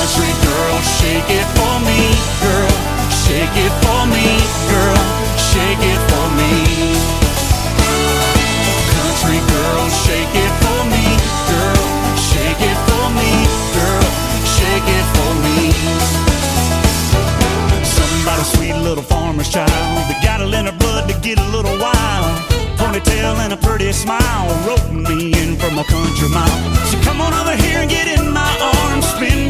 Country girl, shake it for me, girl. Shake it for me, girl. Shake it for me. Country girl, shake it for me, girl. Shake it for me, girl. Shake it for me. Somebody sweet little farmer's child that got it in her blood to get a little wild. Ponytail and a pretty smile, roping me in from a country mile. So come on over here and get in my arms, spin me